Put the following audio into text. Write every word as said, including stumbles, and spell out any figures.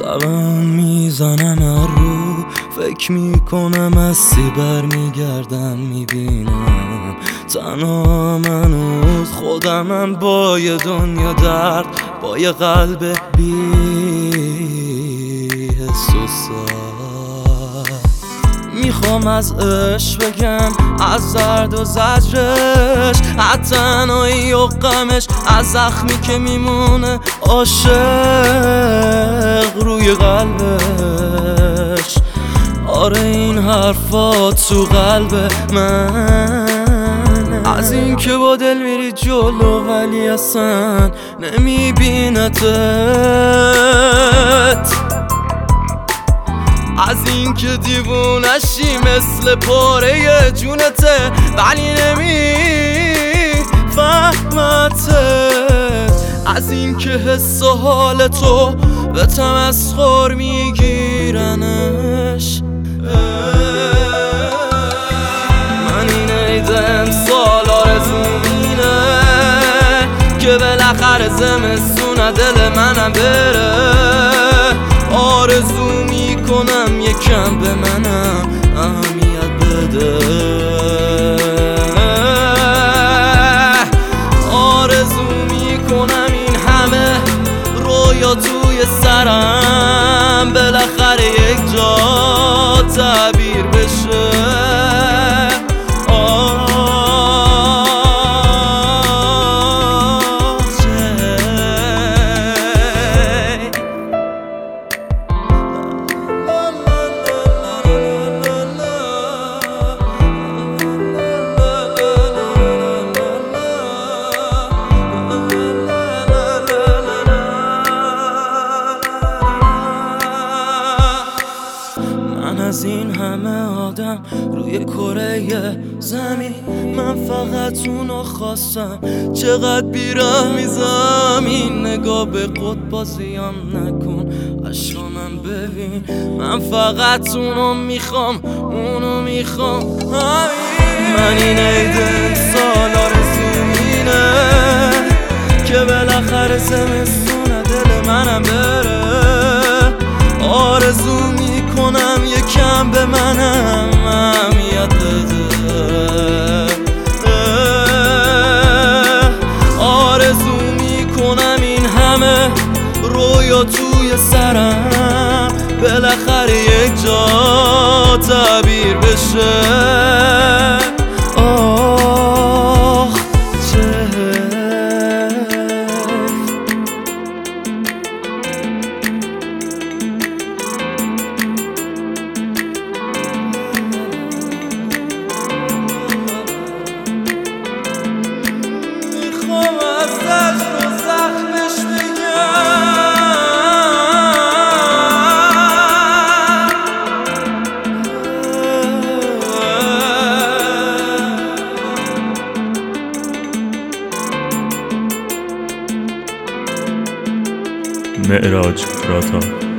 زبان میزنم هر رو، فکر میکنم از سیبر میگردم میبینم تنها من و خودمم با یه دنیا درد، با یه قلب بی حس و سر. میخوام از عشق بگم، از درد و زجرش، از تنهایی و غمش، از زخمی که میمونه عاشق روی قلبش. آره این حرفا تو قلب من، از این که با دل میری جلو ولی اصلا نمیبینتت، از این که دیوونشی مثل پاره جونته ولی نمیفهمته، از این که حس و حال تو به تمسخر میگیرنش. من این عید امسال آرزوم اینه که بالاخره زمستون دل منم بره. آرزو میکنم یکم به منم اهمیت بده، آرزو میکنم این همه رویا توی سرم بالاخره یک جا تعبیر بشه. از این همه آدم روی کره زمین من فقط اونو خواستم، چقدر بیرحمی زمین. نگاه به قد بازیم نکن، عشقا من ببین، من فقط اونو میخوام، اونو میخوام. من این عید امسال آرزوم اینه که بالاخره زمستون دل منم بره. آرزو میکنم یکم به منم اهمیت بده، آرزو میکنم این همه رویا توی سرم بالاخره یک جا تعبیر بشه. آخ چه معراج راتا.